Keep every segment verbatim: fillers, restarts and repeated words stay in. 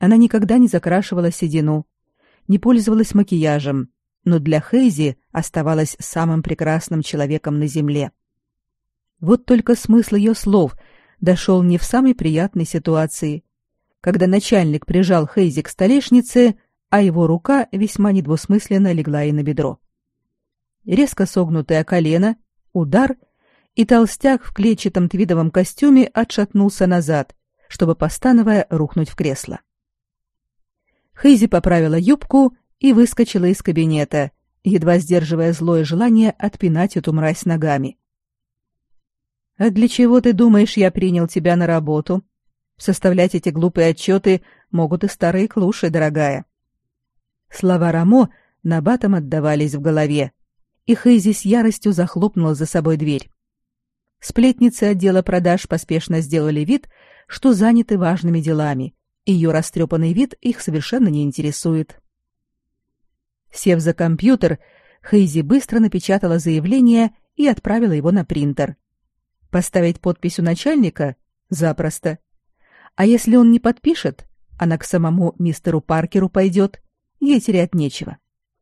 Она никогда не закрашивала седину, не пользовалась макияжем, но для Хейзи оставалась самым прекрасным человеком на земле. Вот только смысл ее слов дошел не в самой приятной ситуации, когда начальник прижал Хейзи к столешнице, а его рука весьма недвусмысленно легла ей на бедро. Резко согнутое колено, удар, и толстяк в клетчатом твидовом костюме отшатнулся назад, чтобы, постановая, рухнуть в кресло. Хейзи поправила юбку и выскочила из кабинета, едва сдерживая злое желание отпинать эту мразь ногами. «А для чего, ты думаешь, я принял тебя на работу? Составлять эти глупые отчеты могут и старые клуши, дорогая». Слова Рамо набатом отдавались в голове, и Хейзи с яростью захлопнула за собой дверь. Сплетницы отдела продаж поспешно сделали вид, что заняты важными делами, и ее растрепанный вид их совершенно не интересует. Сев за компьютер, Хейзи быстро напечатала заявление и отправила его на принтер. Поставить подпись у начальника? Запросто. А если он не подпишет, она к самому мистеру Паркеру пойдет, ей терять нечего.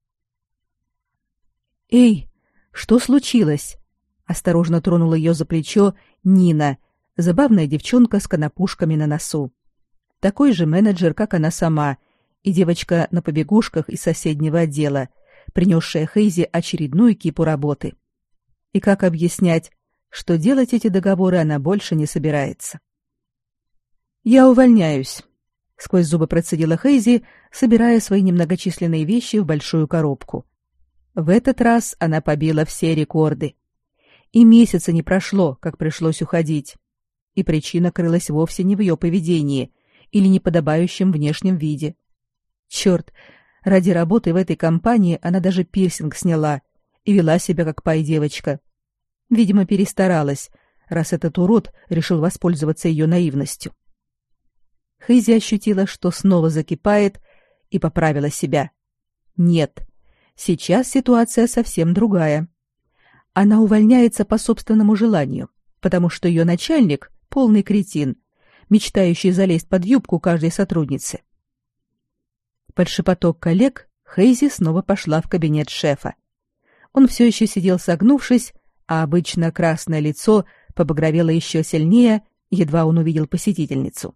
«Эй, что случилось?» — осторожно тронула ее за плечо Нина, забавная девчонка с конопушками на носу. Такой же менеджер, как она сама, и девочка на побегушках из соседнего отдела, принесшая Хейзи очередную кипу работы. И как объяснять, что делать эти договоры она больше не собирается? «Я увольняюсь», — сквозь зубы процедила Хейзи, собирая свои немногочисленные вещи в большую коробку. В этот раз она побила все рекорды. И месяца не прошло, как пришлось уходить. И причина крылась вовсе не в ее поведении или неподобающем внешнем виде. Черт, ради работы в этой компании она даже пирсинг сняла и вела себя как пай-девочка. Видимо, перестаралась, раз этот урод решил воспользоваться ее наивностью. Хейзи ощутила, что снова закипает, и поправила себя. Нет, сейчас ситуация совсем другая. Она увольняется по собственному желанию, потому что ее начальник — полный кретин, мечтающий залезть под юбку каждой сотрудницы. Под шепоток коллег Хейзи снова пошла в кабинет шефа. Он все еще сидел согнувшись, а обычно красное лицо побагровело еще сильнее, едва он увидел посетительницу.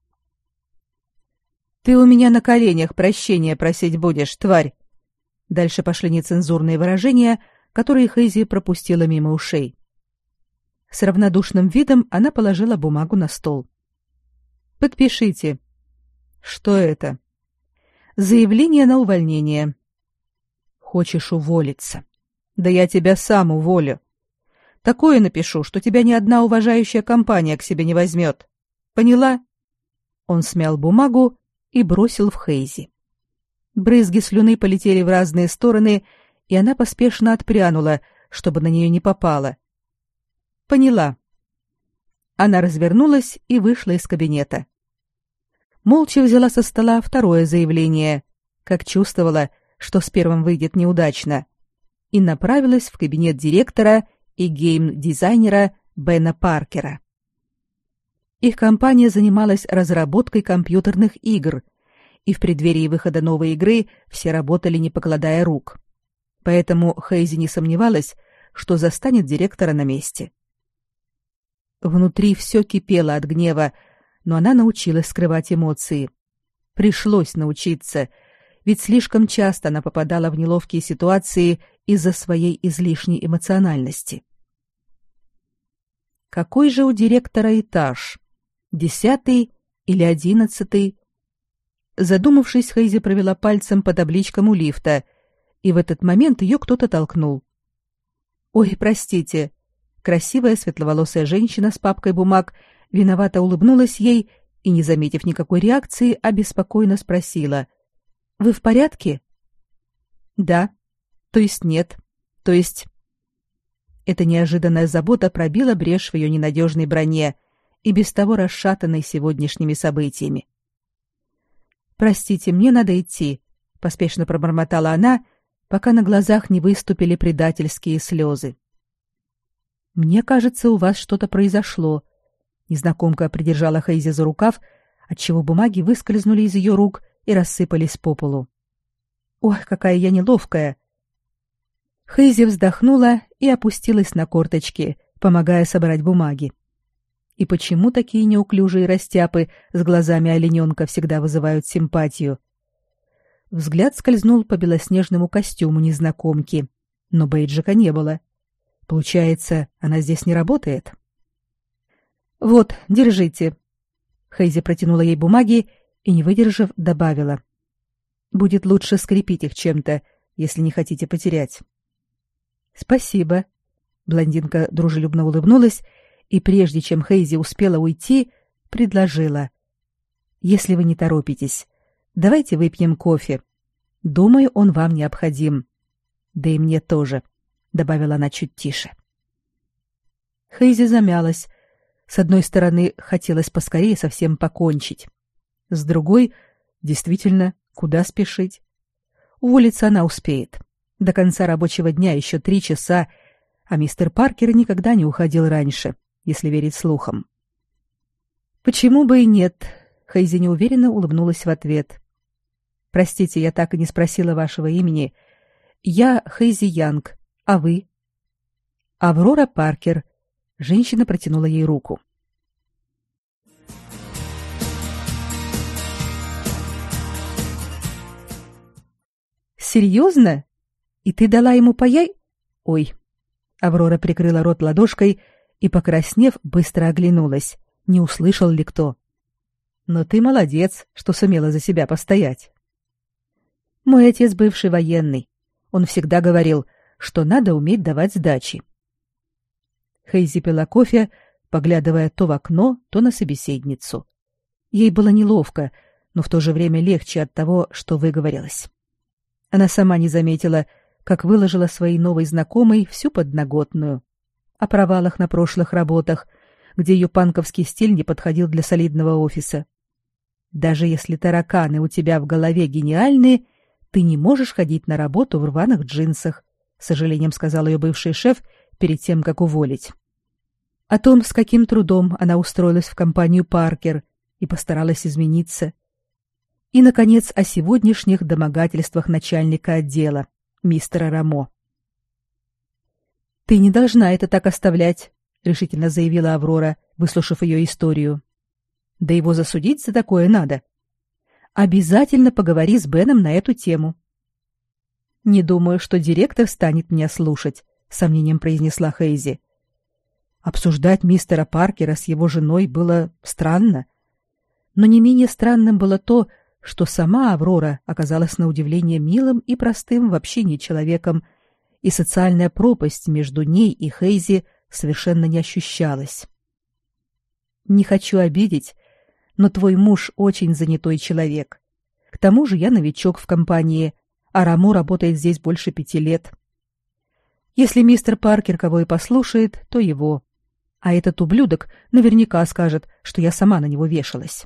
«Ты у меня на коленях прощения просить будешь, тварь!» Дальше пошли нецензурные выражения, которые Хейзи пропустила мимо ушей. С равнодушным видом она положила бумагу на стол. «Подпишите». «Что это?» «Заявление на увольнение». «Хочешь уволиться? Да я тебя сам уволю. Такое напишу, что тебя ни одна уважающая компания к себе не возьмет. Поняла?» Он смял бумагу и бросил в Хейзи. Брызги слюны полетели в разные стороны, и она поспешно отпрянула, чтобы на нее не попало. «Поняла». Она развернулась и вышла из кабинета. Молча взяла со стола второе заявление, как чувствовала, что с первым выйдет неудачно, и направилась в кабинет директора и гейм-дизайнера Бена Паркера. Их компания занималась разработкой компьютерных игр, и в преддверии выхода новой игры все работали, не покладая рук. Поэтому Хейзи не сомневалась, что застанет директора на месте. Внутри все кипело от гнева, но она научилась скрывать эмоции. Пришлось научиться, ведь слишком часто она попадала в неловкие ситуации из-за своей излишней эмоциональности. Какой же у директора этаж? Десятый или одиннадцатый? Задумавшись, Хейзи провела пальцем по табличкам у лифта, и в этот момент ее кто-то толкнул. «Ой, простите». Красивая светловолосая женщина с папкой бумаг виновато улыбнулась ей и, не заметив никакой реакции, обеспокоенно спросила: «Вы в порядке?» «Да». «То есть нет». «То есть...» Эта неожиданная забота пробила брешь в ее ненадежной броне и без того расшатанной сегодняшними событиями. «Простите, мне надо идти», — поспешно пробормотала она, пока на глазах не выступили предательские слезы. «Мне кажется, у вас что-то произошло». Незнакомка придержала Хейзи за рукав, отчего бумаги выскользнули из ее рук и рассыпались по полу. «Ой, какая я неловкая!» Хейзи вздохнула и опустилась на корточки, помогая собрать бумаги. И почему такие неуклюжие растяпы с глазами олененка всегда вызывают симпатию? Взгляд скользнул по белоснежному костюму незнакомки, но бейджика не было. Получается, она здесь не работает? «Вот, держите». Хейзи протянула ей бумаги и, не выдержав, добавила: «Будет лучше скрепить их чем-то, если не хотите потерять». «Спасибо». Блондинка дружелюбно улыбнулась и, прежде чем Хейзи успела уйти, предложила: «Если вы не торопитесь, давайте выпьем кофе. Думаю, он вам необходим. Да и мне тоже», — добавила она чуть тише. Хейзи замялась. С одной стороны, хотелось поскорее со всем покончить. С другой, действительно, куда спешить? Уволиться она успеет. До конца рабочего дня еще три часа, а мистер Паркер никогда не уходил раньше, если верить слухам. «Почему бы и нет?» — Хейзи неуверенно улыбнулась в ответ. «Простите, я так и не спросила вашего имени. Я Хейзи Янг, а вы?» «Аврора Паркер». Женщина протянула ей руку. «Серьезно? И ты дала ему паяй?» «Ой». Аврора прикрыла рот ладошкой и, покраснев, быстро оглянулась, не услышал ли кто. «Но ты молодец, что сумела за себя постоять». «Мой отец бывший военный. Он всегда говорил, что надо уметь давать сдачи». Хейзи пила кофе, поглядывая то в окно, то на собеседницу. Ей было неловко, но в то же время легче от того, что выговорилась. Она сама не заметила, как выложила своей новой знакомой всю подноготную. О провалах на прошлых работах, где ее панковский стиль не подходил для солидного офиса. Даже если тараканы у тебя в голове гениальные, ты не можешь ходить на работу в рваных джинсах, с сожалением сказал ее бывший шеф перед тем, как уволить. О том, с каким трудом она устроилась в компанию Паркер и постаралась измениться. И, наконец, о сегодняшних домогательствах начальника отдела, мистера Рамо. «Ты не должна это так оставлять», — решительно заявила Аврора, выслушав ее историю. «Да его засудить за такое надо. Обязательно поговори с Беном на эту тему». «Не думаю, что директор станет меня слушать», — с сомнением произнесла Хейзи. Обсуждать мистера Паркера с его женой было странно. Но не менее странным было то, что сама Аврора оказалась на удивление милым и простым в общении человеком, и социальная пропасть между ней и Хейзи совершенно не ощущалась. «Не хочу обидеть, но твой муж очень занятой человек. К тому же я новичок в компании, а Рамо работает здесь больше пяти лет. Если мистер Паркер кого и послушает, то его. А этот ублюдок наверняка скажет, что я сама на него вешалась».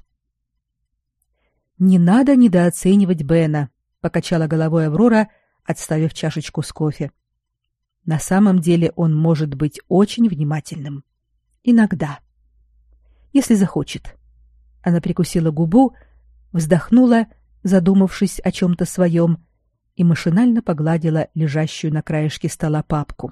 «Не надо недооценивать Бена», — покачала головой Аврора, отставив чашечку с кофе. «На самом деле он может быть очень внимательным. Иногда. Если захочет». Она прикусила губу, вздохнула, задумавшись о чем-то своем, и машинально погладила лежащую на краешке стола папку.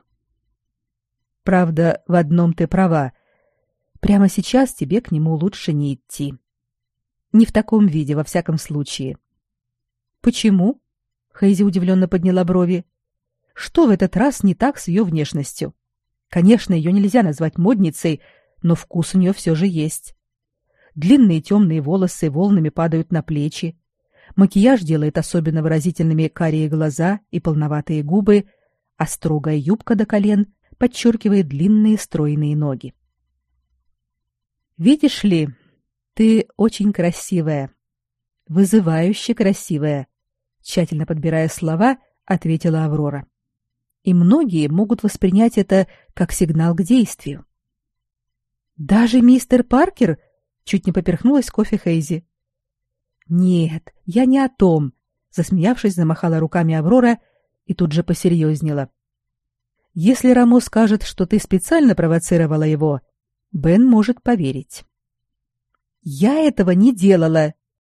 «Правда, в одном ты права. Прямо сейчас тебе к нему лучше не идти. Не в таком виде, во всяком случае». «Почему?» — Хейзи удивленно подняла брови. «Что в этот раз не так с ее внешностью? Конечно, ее нельзя назвать модницей, но вкус у нее все же есть. Длинные темные волосы волнами падают на плечи. Макияж делает особенно выразительными карие глаза и полноватые губы, а строгая юбка до колен подчеркивает длинные стройные ноги. «Видишь ли, ты очень красивая. Вызывающе красивая», — тщательно подбирая слова, ответила Аврора. «И многие могут воспринять это как сигнал к действию». «Даже мистер Паркер?» — чуть не поперхнулась кофе Хейзи. «Нет, я не о том», — засмеявшись, замахала руками Аврора и тут же посерьезнела. «Если Рамо скажет, что ты специально провоцировала его, Бен может поверить». Я этого не делала.